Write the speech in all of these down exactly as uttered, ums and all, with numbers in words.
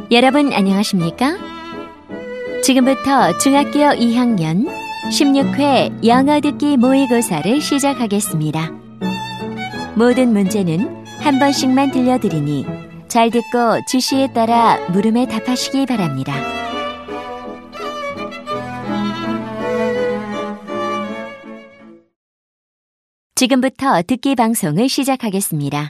여러분 안녕하십니까? 지금부터 중학교 이 학년 십육 회 영어 듣기 모의고사를 시작하겠습니다. 모든 문제는 한 번씩만 들려드리니 잘 듣고 지시에 따라 물음에 답하시기 바랍니다. 지금부터 듣기 방송을 시작하겠습니다.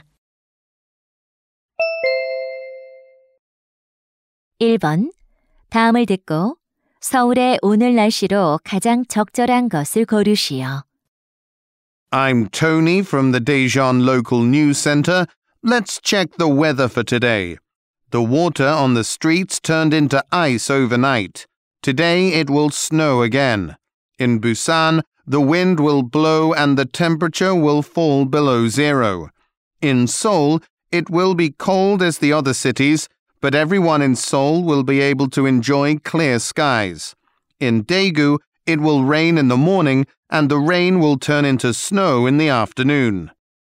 일 번. 다음을 듣고 서울의 오늘 날씨로 가장 적절한 것을 고르시오. I'm Tony from the Daejeon Local News Center. Let's check the weather for today. The water on the streets turned into ice overnight. Today it will snow again. In Busan, the wind will blow and the temperature will fall below zero. In Seoul, it will be cold as the other cities, but everyone in Seoul will be able to enjoy clear skies. In Daegu, it will rain in the morning and the rain will turn into snow in the afternoon.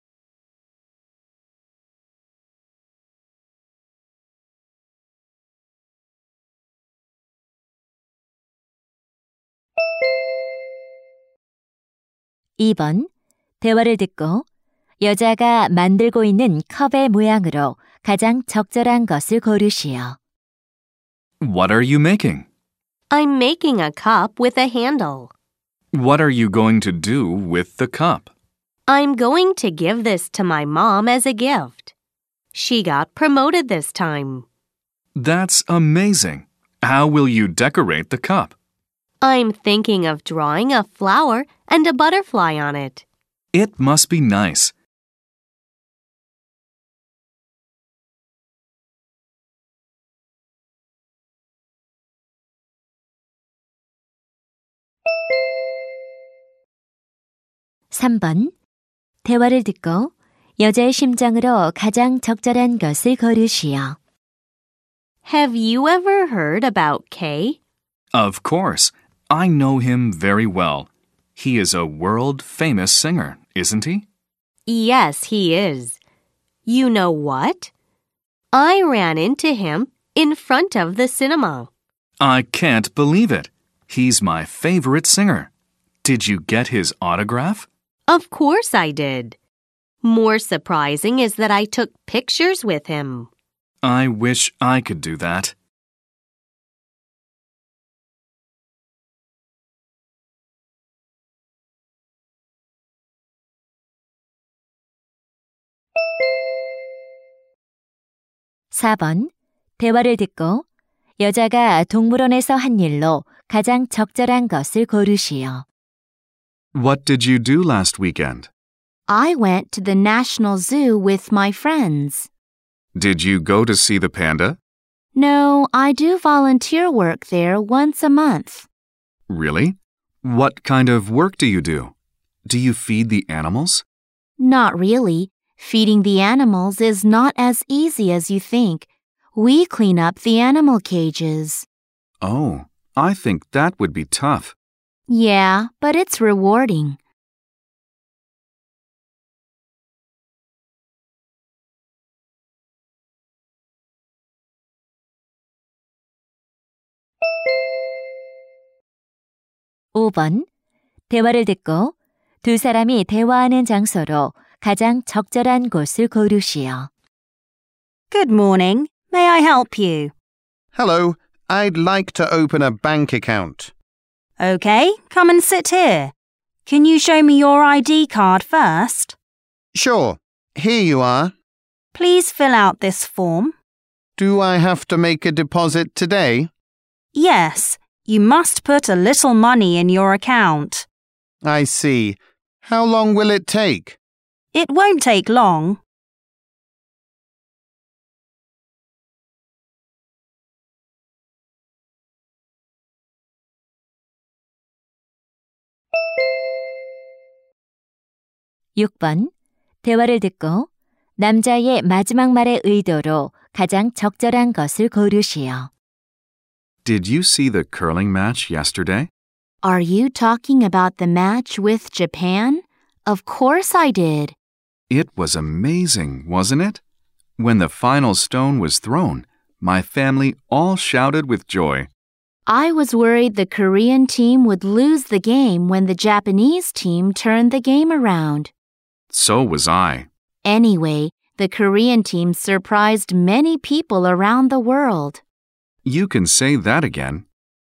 이 번. 대화를 듣고 여자가 만들고 있는 컵의 모양으로 가장 적절한 것을 고르시오. What are you making? I'm making a cup with a handle. What are you going to do with the cup? I'm going to give this to my mom as a gift. She got promoted this time. That's amazing. How will you decorate the cup? I'm thinking of drawing a flower and a butterfly on it. It must be nice. 삼 번. 대화를 듣고 여자의 심정으로 가장 적절한 것을 고르시오. Have you ever heard about Kay? Of course. I know him very well. He is a world-famous singer, isn't he? Yes, he is. You know what? I ran into him in front of the cinema. I can't believe it. He's my favorite singer. Did you get his autograph? Of course I did. More surprising is that I took pictures with him. I wish I could do that. 사 번. 대화를 듣고 여자가 동물원에서 한 일로 가장 적절한 것을 고르시오. What did you do last weekend? I went to the National Zoo with my friends. Did you go to see the panda? No, I do volunteer work there once a month. Really? What kind of work do you do? Do you feed the animals? Not really. Feeding the animals is not as easy as you think. We clean up the animal cages. Oh, I think that would be tough. Yeah, but it's rewarding. 오 번. 대화를 듣고 두 사람이 대화하는 장소로 가장 적절한 곳을 고르시오. Good morning. May I help you? Hello, I'd like to open a bank account. Okay, come and sit here. Can you show me your I D card first? Sure, here you are. Please fill out this form. Do I have to make a deposit today? Yes, you must put a little money in your account. I see. How long will it take? It won't take long. 육 번. 대화를 듣고 남자의 마지막 말의 의도로 가장 적절한 것을 고르시오. Did you see the curling match yesterday? Are you talking about the match with Japan? Of course I did. It was amazing, wasn't it? When the final stone was thrown, My family all shouted with joy. I was worried the Korean team would lose the game when the Japanese team turned the game around. So was I. Anyway, the Korean team surprised many people around the world. You can say that again.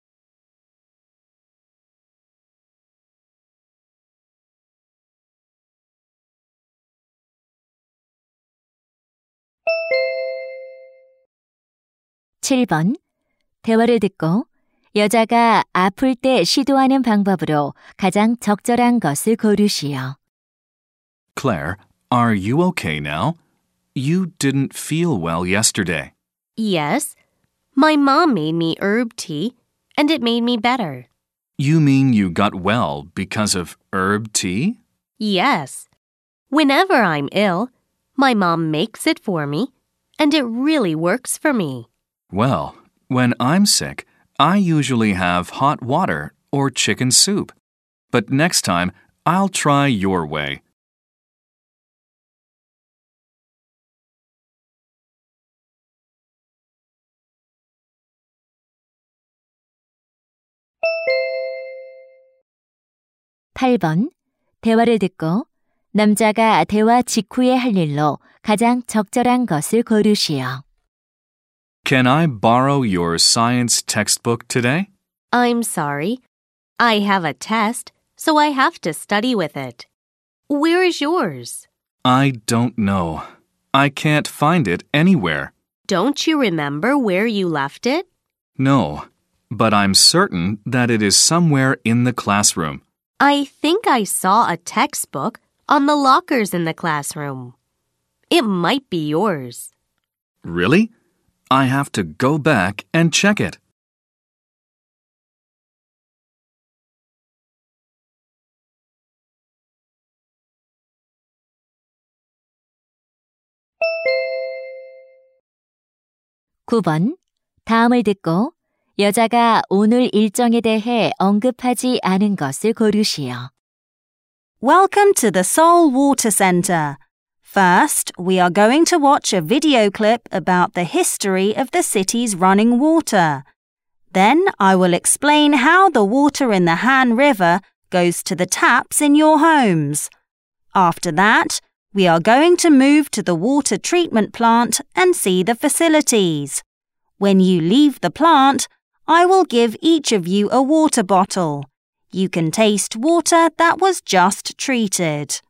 칠 번. 대화를 듣고 여자가 아플 때 시도하는 방법으로 가장 적절한 것을 고르시오. Claire, are you okay now? You didn't feel well yesterday. Yes. My mom made me herb tea, and it made me better. You mean you got well because of herb tea? Yes. Whenever I'm ill, my mom makes it for me, and it really works for me. Well, when I'm sick, I usually have hot water or chicken soup. But next time, I'll try your way. 팔 번. 대화를 듣고 남자가 대화 직후에 할 일로 가장 적절한 것을 고르시오. Can I borrow your science textbook today? I'm sorry. I have a test, so I have to study with it. Where is yours? I don't know. I can't find it anywhere. Don't you remember where you left it? No, but I'm certain that it is somewhere in the classroom. I think I saw a textbook on the lockers in the classroom. It might be yours. Really? I have to go back and check it. 구 번. 다음을 듣고 여자가 오늘 일정에 대해 언급하지 않은 것을 고르시오. Welcome to the Seoul Water Center. First, we are going to watch a video clip about the history of the city's running water. Then I will explain how the water in the Han River goes to the taps in your homes. After that, we are going to move to the water treatment plant and see the facilities. When you leave the plant, I will give each of you a water bottle. You can taste water that was just treated.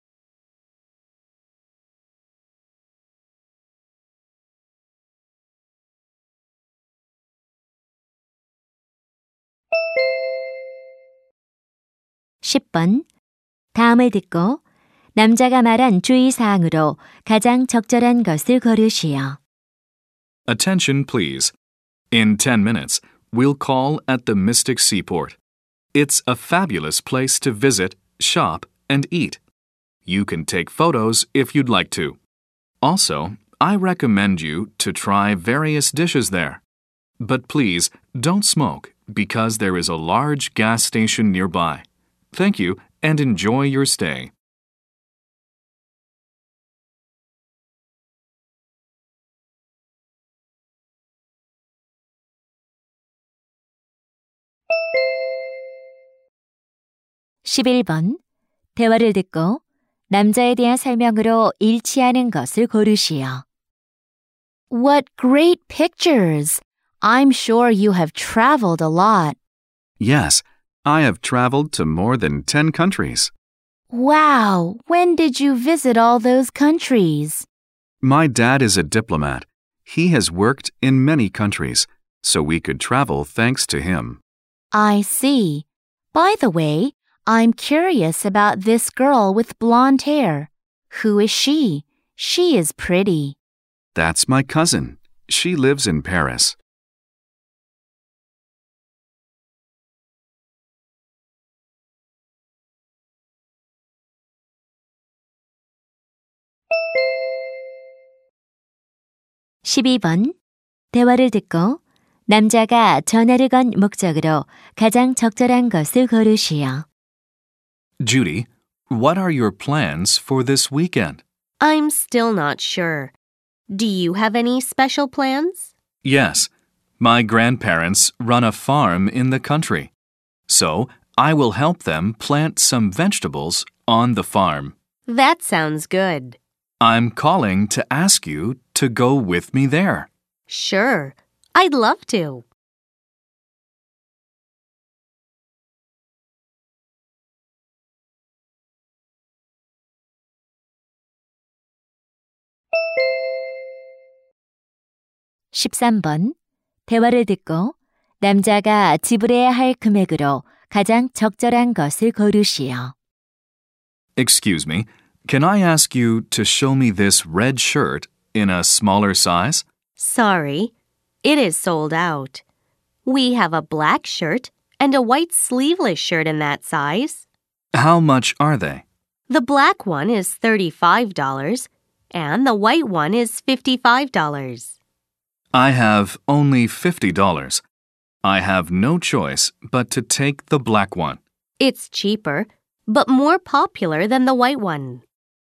십 번. 다음을 듣고 남자가 말한 주의사항으로 가장 적절한 것을 고르시오. Attention, please. In ten minutes, we'll call at the Mystic Seaport. It's a fabulous place to visit, shop, and eat. You can take photos if you'd like to. Also, I recommend you to try various dishes there. But please, don't smoke because there is a large gas station nearby. Thank you and enjoy your stay. 십일 번. 대화를 듣고 남자에 대한 설명으로 일치하는 것을 고르시오. What great pictures! I'm sure you have traveled a lot. Yes, I have traveled to more than ten countries. Wow! When did you visit all those countries? My dad is a diplomat. He has worked in many countries, so we could travel thanks to him. I see. By the way, I'm curious about this girl with blonde hair. Who is she? She is pretty. That's my cousin. She lives in Paris. 십이 번. 대화를 듣고 남자가 전화를 건 목적으로 가장 적절한 것을 고르시오. Judy, what are your plans for this weekend? I'm still not sure. Do you have any special plans? Yes, my grandparents run a farm in the country. So I will help them plant some vegetables on the farm. That sounds good. I'm calling to ask you to go with me there. Sure, I'd love to. 십삼 번. 대화를 듣고 남자가 지불해야 할 금액으로 가장 적절한 것을 고르시오. Excuse me, can I ask you to show me this red shirt in a smaller size? Sorry, it is sold out. We have a black shirt and a white sleeveless shirt in that size. How much are they? The black one is thirty-five dollars and the white one is fifty-five dollars. I have only fifty dollars. I have no choice but to take the black one. It's cheaper, but more popular than the white one.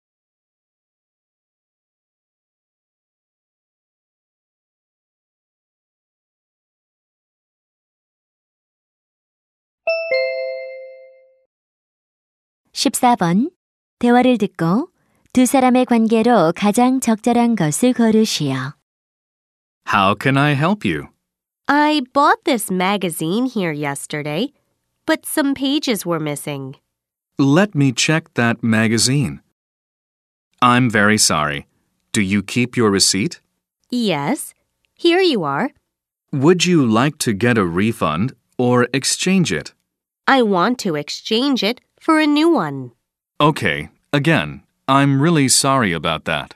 십사 번. 대화를 듣고 두 사람의 관계로 가장 적절한 것을 고르시오. How can I help you? I bought this magazine here yesterday, but some pages were missing. Let me check that magazine. I'm very sorry. Do you keep your receipt? Yes, here you are. Would you like to get a refund or exchange it? I want to exchange it for a new one. Okay, again, I'm really sorry about that.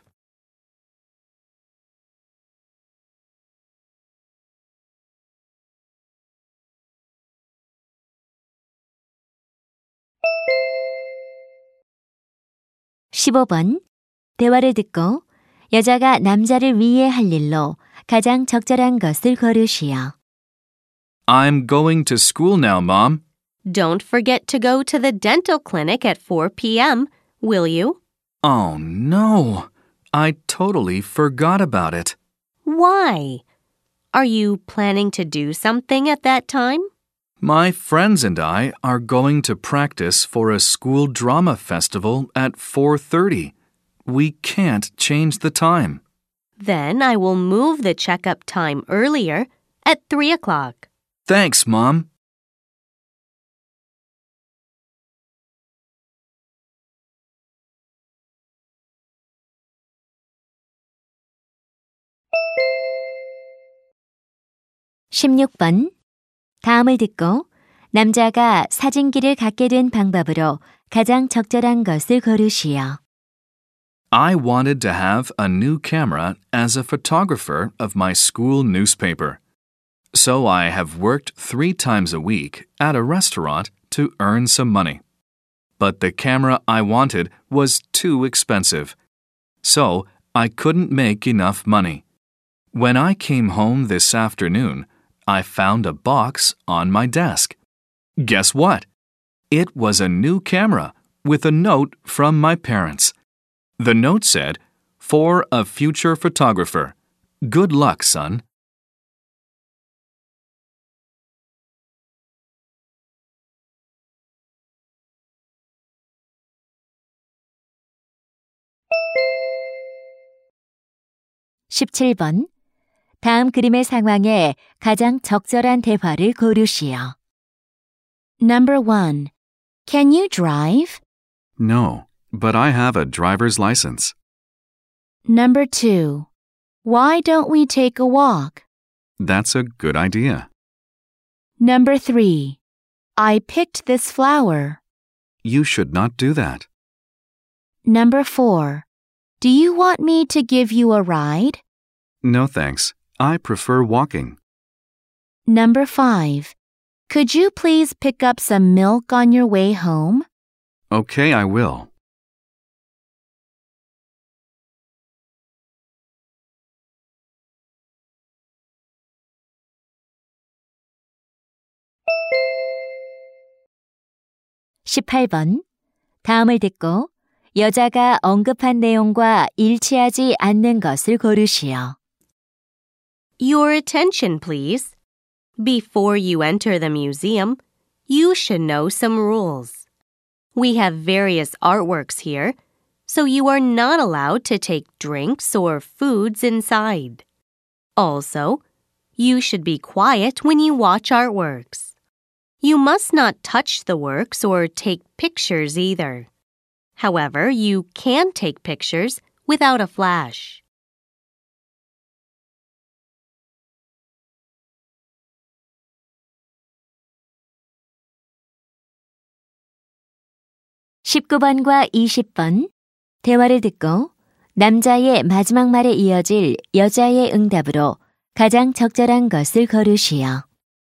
십오 번. 대화를 듣고 여자가 남자를 위해 할 일로 가장 적절한 것을 고르시오. I'm going to school now, Mom. Don't forget to go to the dental clinic at four p.m., will you? Oh, no. I totally forgot about it. Why? Are you planning to do something at that time? My friends and I are going to practice for a school drama festival at four thirty. We can't change the time. Then I will move the checkup time earlier at three o'clock. Thanks, Mom. 십육 번. 다음을 듣고 남자가 사진기를 갖게 된 방법으로 가장 적절한 것을 고르시오. I wanted to have a new camera as a photographer of my school newspaper. So I have worked three times a week at a restaurant to earn some money. But the camera I wanted was too expensive. So I couldn't make enough money. When I came home this afternoon, I found a box on my desk. Guess what? It was a new camera with a note from my parents. The note said, "For a future photographer. Good luck, son." 십칠 번. 다음 그림의 상황에 가장 적절한 대화를 고르시오. Number one. Can you drive? No, but I have a driver's license. Number two. Why don't we take a walk? That's a good idea. Number three. I picked this flower. You should not do that. Number four. Do you want me to give you a ride? No, thanks. I prefer walking. Number five. Could you please pick up some milk on your way home? Okay, I will. 십팔 번. 다음을 듣고 여자가 언급한 내용과 일치하지 않는 것을 고르시오. Your attention, please. Before you enter the museum, you should know some rules. We have various artworks here, so you are not allowed to take drinks or foods inside. Also, you should be quiet when you watch artworks. You must not touch the works or take pictures either. However, you can take pictures without a flash. 십구 번과 이십 번 대화를 듣고 남자의 마지막 말에 이어질 여자의 응답으로 가장 적절한 것을 고르시오.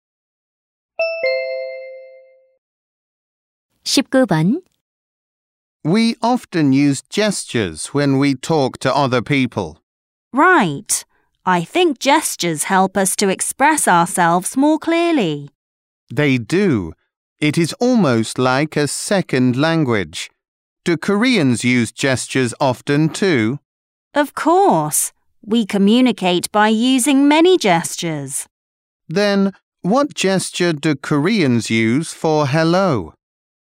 십구 번 We often use gestures when we talk to other people. Right. I think gestures help us to express ourselves more clearly. They do. It is almost like a second language. Do Koreans use gestures often too? Of course. We communicate by using many gestures. Then, what gesture do Koreans use for hello?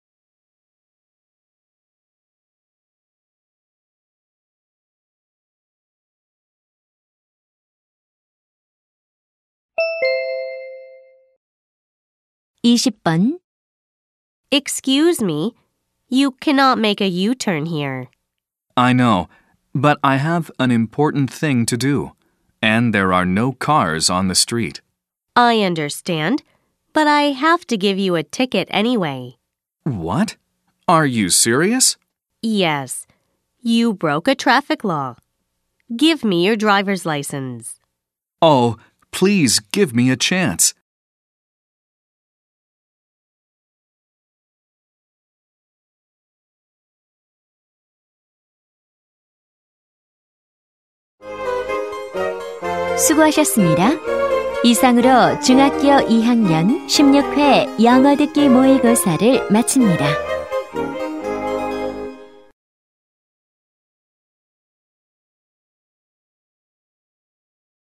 이십 번 Excuse me, you cannot make a U-turn here. I know, but I have an important thing to do, and there are no cars on the street. I understand, but I have to give you a ticket anyway. What? Are you serious? Yes, you broke a traffic law. Give me your driver's license. Oh, please give me a chance. 수고하셨습니다. 이상으로 중학교 이 학년 십육 회 영어 듣기 모의고사를 마칩니다.